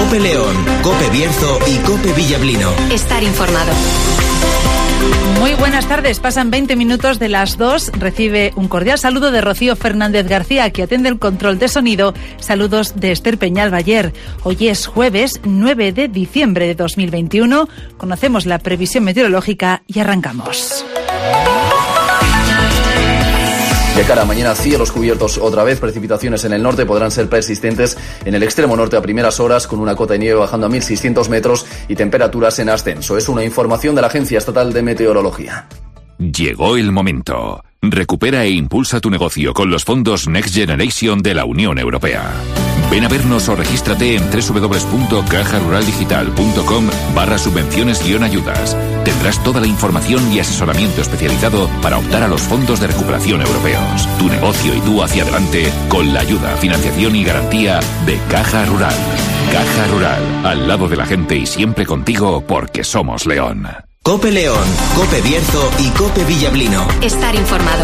COPE León, COPE Bierzo y COPE Villablino. Estar informado. Muy buenas tardes, pasan 20 minutos de las 2. Recibe un cordial saludo de Rocío Fernández García, que atiende el control de sonido. Saludos de Esther Peñalbayer. Hoy es jueves 9 de diciembre de 2021. Conocemos la previsión meteorológica y arrancamos. De cara a mañana, cielos cubiertos otra vez. Precipitaciones en el norte podrán ser persistentes en el extremo norte a primeras horas, con una cota de nieve bajando a 1.600 metros y temperaturas en ascenso. Es una información de la Agencia Estatal de Meteorología. Llegó el momento. Recupera e impulsa tu negocio con los fondos Next Generation de la Unión Europea. Ven a vernos o regístrate en www.cajaruraldigital.com/subvenciones-ayudas. Tendrás toda la información y asesoramiento especializado para optar a los fondos de recuperación europeos. Tu negocio y tú hacia adelante con la ayuda, financiación y garantía de Caja Rural. Caja Rural, al lado de la gente y siempre contigo porque somos León. COPE León, COPE Bierzo y COPE Villablino. Estar informado.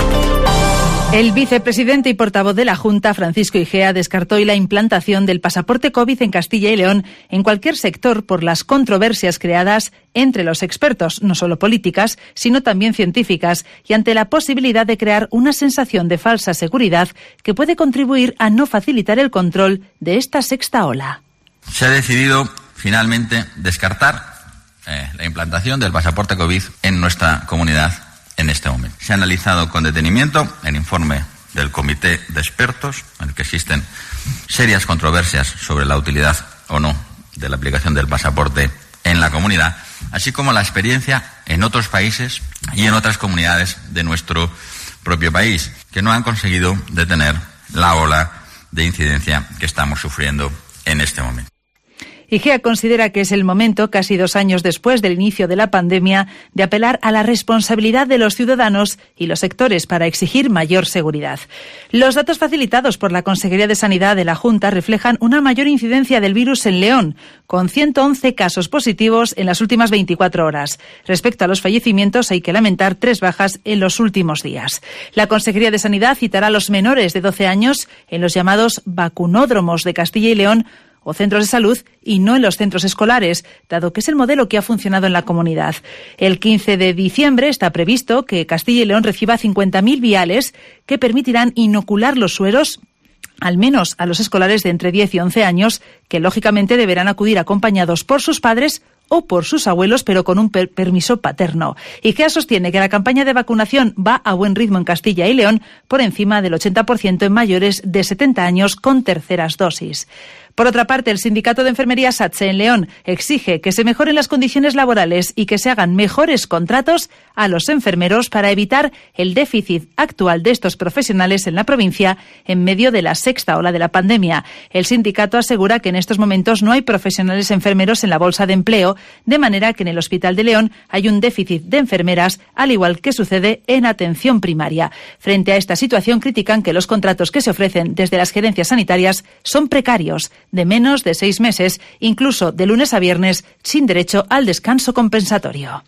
El vicepresidente y portavoz de la Junta, Francisco Igea, descartó hoy la implantación del pasaporte COVID en Castilla y León en cualquier sector por las controversias creadas entre los expertos, no solo políticas, sino también científicas, y ante la posibilidad de crear una sensación de falsa seguridad que puede contribuir a no facilitar el control de esta sexta ola. Se ha decidido finalmente descartar la implantación del pasaporte COVID en nuestra comunidad en este momento. Se ha analizado con detenimiento el informe del comité de expertos, en el que existen serias controversias sobre la utilidad o no de la aplicación del pasaporte en la comunidad, así como la experiencia en otros países y en otras comunidades de nuestro propio país, que no han conseguido detener la ola de incidencia que estamos sufriendo en este momento. Igea considera que es el momento, casi 2 años después del inicio de la pandemia, de apelar a la responsabilidad de los ciudadanos y los sectores para exigir mayor seguridad. Los datos facilitados por la Consejería de Sanidad de la Junta reflejan una mayor incidencia del virus en León, con 111 casos positivos en las últimas 24 horas. Respecto a los fallecimientos, hay que lamentar 3 bajas en los últimos días. La Consejería de Sanidad citará a los menores de 12 años en los llamados vacunódromos de Castilla y León o centros de salud y no en los centros escolares, dado que es el modelo que ha funcionado en la comunidad. El 15 de diciembre está previsto que Castilla y León reciba 50.000 viales que permitirán inocular los sueros al menos a los escolares de entre 10 y 11 años, que lógicamente deberán acudir acompañados por sus padres o por sus abuelos, pero con un permiso paterno. Igea sostiene que la campaña de vacunación va a buen ritmo en Castilla y León, por encima del 80% en mayores de 70 años con terceras dosis. Por otra parte, el sindicato de enfermería SATSE en León exige que se mejoren las condiciones laborales y que se hagan mejores contratos a los enfermeros para evitar el déficit actual de estos profesionales en la provincia en medio de la sexta ola de la pandemia. El sindicato asegura que en estos momentos no hay profesionales enfermeros en la bolsa de empleo, de manera que en el Hospital de León hay un déficit de enfermeras, al igual que sucede en atención primaria. Frente a esta situación, critican que los contratos que se ofrecen desde las gerencias sanitarias son precarios, de menos de 6 meses, incluso de lunes a viernes, sin derecho al descanso compensatorio.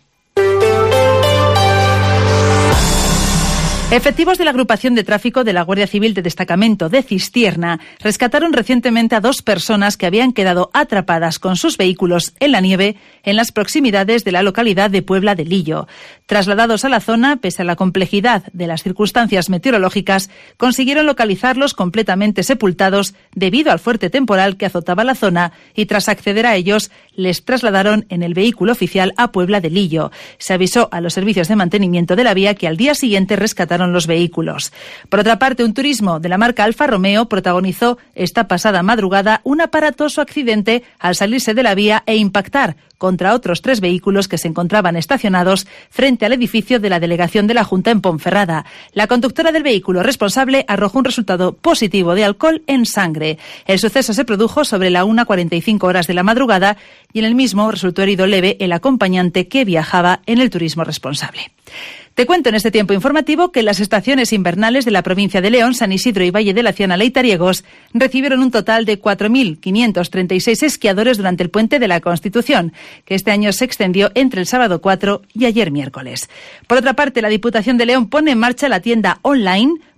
Efectivos de la agrupación de tráfico de la Guardia Civil de Destacamento de Cistierna rescataron recientemente a 2 personas que habían quedado atrapadas con sus vehículos en la nieve en las proximidades de la localidad de Puebla de Lillo. Trasladados a la zona, pese a la complejidad de las circunstancias meteorológicas, consiguieron localizarlos completamente sepultados debido al fuerte temporal que azotaba la zona y tras acceder a ellos les trasladaron en el vehículo oficial a Puebla de Lillo. Se avisó a los servicios de mantenimiento de la vía que al día siguiente rescataron los vehículos. Por otra parte, un turismo de la marca Alfa Romeo protagonizó esta pasada madrugada un aparatoso accidente al salirse de la vía e impactar contra otros 3 vehículos que se encontraban estacionados frente al edificio de la delegación de la Junta en Ponferrada. La conductora del vehículo responsable arrojó un resultado positivo de alcohol en sangre. El suceso se produjo sobre la 1:45 de la madrugada y en el mismo resultó herido leve el acompañante que viajaba en el turismo responsable. Te cuento en este tiempo informativo que las estaciones invernales de la provincia de León, San Isidro y Valle de la Ciana Leitariegos recibieron un total de 4.536 esquiadores durante el Puente de la Constitución, que este año se extendió entre el sábado 4 y ayer miércoles. Por otra parte, la Diputación de León pone en marcha la tienda online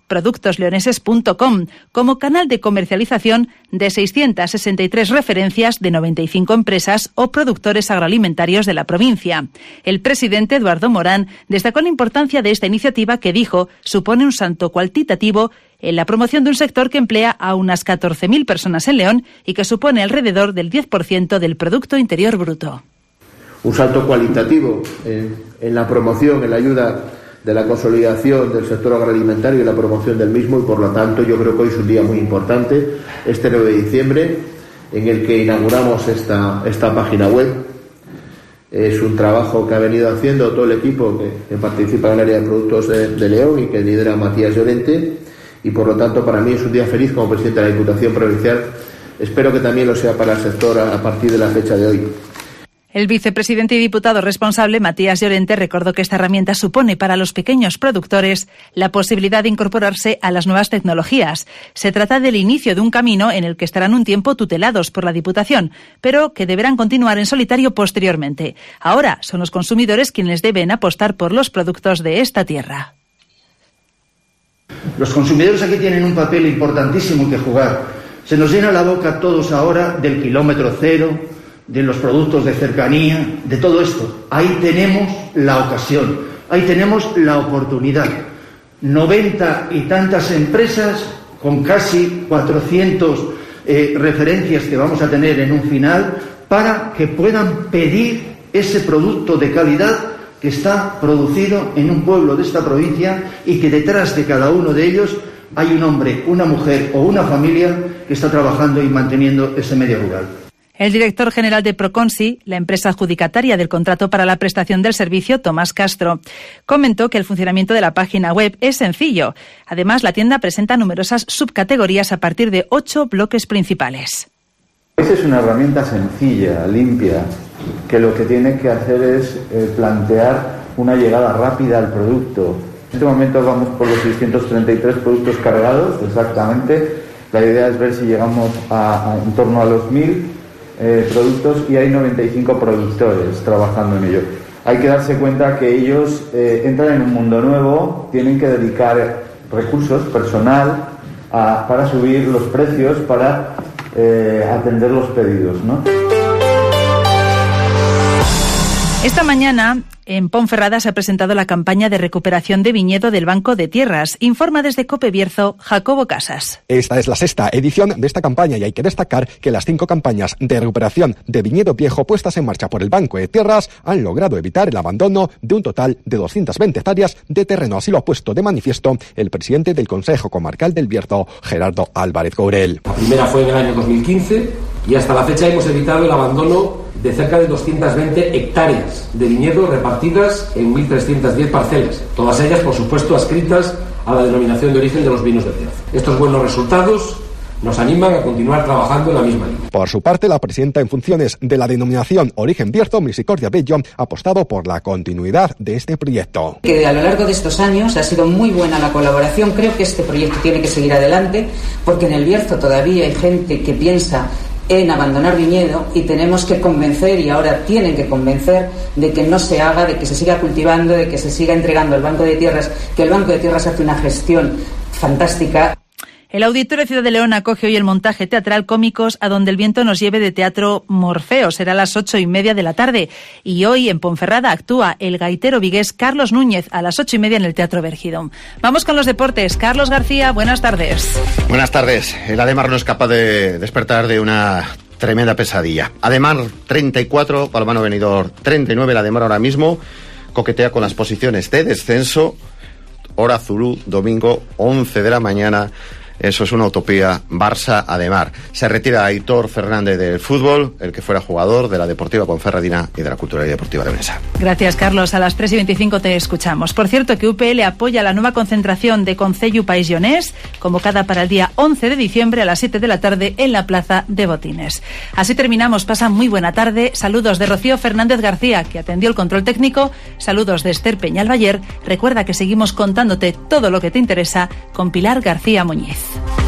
productosleoneses.com, como canal de comercialización de 663 referencias de 95 empresas o productores agroalimentarios de la provincia. El presidente Eduardo Morán destacó la importancia de esta iniciativa que, dijo, supone un salto cualitativo en la promoción de un sector que emplea a unas 14.000 personas en León y que supone alrededor del 10% del Producto Interior Bruto. Un salto cualitativo en la promoción, en la ayuda de la consolidación del sector agroalimentario y la promoción del mismo, y por lo tanto yo creo que hoy es un día muy importante, este 9 de diciembre, en el que inauguramos esta página web. Es un trabajo que ha venido haciendo todo el equipo que participa en el área de productos de León y que lidera Matías Llorente, y por lo tanto para mí es un día feliz como presidente de la Diputación Provincial. Espero que también lo sea para el sector a partir de la fecha de hoy. El vicepresidente y diputado responsable, Matías Llorente, recordó que esta herramienta supone para los pequeños productores la posibilidad de incorporarse a las nuevas tecnologías. Se trata del inicio de un camino en el que estarán un tiempo tutelados por la Diputación, pero que deberán continuar en solitario posteriormente. Ahora son los consumidores quienes deben apostar por los productos de esta tierra. Los consumidores aquí tienen un papel importantísimo que jugar. Se nos llena la boca a todos ahora del kilómetro cero, de los productos de cercanía, de todo esto. Ahí tenemos la ocasión, ahí tenemos la oportunidad. 90 y tantas empresas con casi 400 referencias que vamos a tener en un final para que puedan pedir ese producto de calidad que está producido en un pueblo de esta provincia y que detrás de cada uno de ellos hay un hombre, una mujer o una familia que está trabajando y manteniendo ese medio rural. El director general de Proconsi, la empresa adjudicataria del contrato para la prestación del servicio, Tomás Castro, comentó que el funcionamiento de la página web es sencillo. Además, la tienda presenta numerosas subcategorías a partir de 8 bloques principales. Esa es una herramienta sencilla, limpia, que lo que tiene que hacer es plantear una llegada rápida al producto. En este momento vamos por los 633 productos cargados, exactamente. La idea es ver si llegamos en torno a los 1.000 productos, y hay 95 productores trabajando en ello. Hay que darse cuenta que ellos entran en un mundo nuevo, tienen que dedicar recursos, personal, para subir los precios, para atender los pedidos, ¿no? Esta mañana, en Ponferrada se ha presentado la campaña de recuperación de viñedo del Banco de Tierras. Informa desde COPE Bierzo, Jacobo Casas. Esta es la 6ª edición de esta campaña y hay que destacar que las 5 campañas de recuperación de viñedo viejo puestas en marcha por el Banco de Tierras han logrado evitar el abandono de un total de 220 hectáreas de terreno. Así lo ha puesto de manifiesto el presidente del Consejo Comarcal del Bierzo, Gerardo Álvarez Courel. La primera fue en el año 2015 y hasta la fecha hemos evitado el abandono de cerca de 220 hectáreas de viñedo repartidas en 1.310 parcelas, todas ellas, por supuesto, adscritas a la denominación de origen de los vinos del Bierzo. Estos buenos resultados nos animan a continuar trabajando en la misma línea. Por su parte, la presidenta en funciones de la denominación Origen Bierzo, Misericordia Bello, ha apostado por la continuidad de este proyecto. Que a lo largo de estos años ha sido muy buena la colaboración. Creo que este proyecto tiene que seguir adelante, porque en el Bierzo todavía hay gente que piensa en abandonar viñedo y tenemos que convencer, y ahora tienen que convencer, de que no se haga, de que se siga cultivando, de que se siga entregando al Banco de Tierras, que el Banco de Tierras hace una gestión fantástica. El Auditorio Ciudad de León acoge hoy el montaje teatral Cómicos a donde el viento nos lleve de Teatro Morfeo. Será a las 8:30 de la tarde. Y hoy en Ponferrada actúa el gaitero vigués Carlos Núñez a las 8:30 en el Teatro Vergidón. Vamos con los deportes. Carlos García, buenas tardes. Buenas tardes. El Ademar no es capaz de despertar de una tremenda pesadilla. Ademar 34, Balonmano Benidorm 39. El Ademar ahora mismo coquetea con las posiciones de descenso. Hora Zurú, domingo 11 de la mañana. Eso es una utopía. Barça-Ademar. Se retira Aitor Fernández del fútbol, el que fuera jugador de la Deportiva Ponferradina y de la Cultural y Deportiva Leonesa. Gracias, Carlos. A las 3:25 te escuchamos. Por cierto, que UPL apoya la nueva concentración de Concello País Lleonés, convocada para el día 11 de diciembre a las 7 de la tarde en la Plaza de Botines. Así terminamos. Pasa muy buena tarde. Saludos de Rocío Fernández García, que atendió el control técnico. Saludos de Esther Peñalbayer. Recuerda que seguimos contándote todo lo que te interesa con Pilar García Muñiz.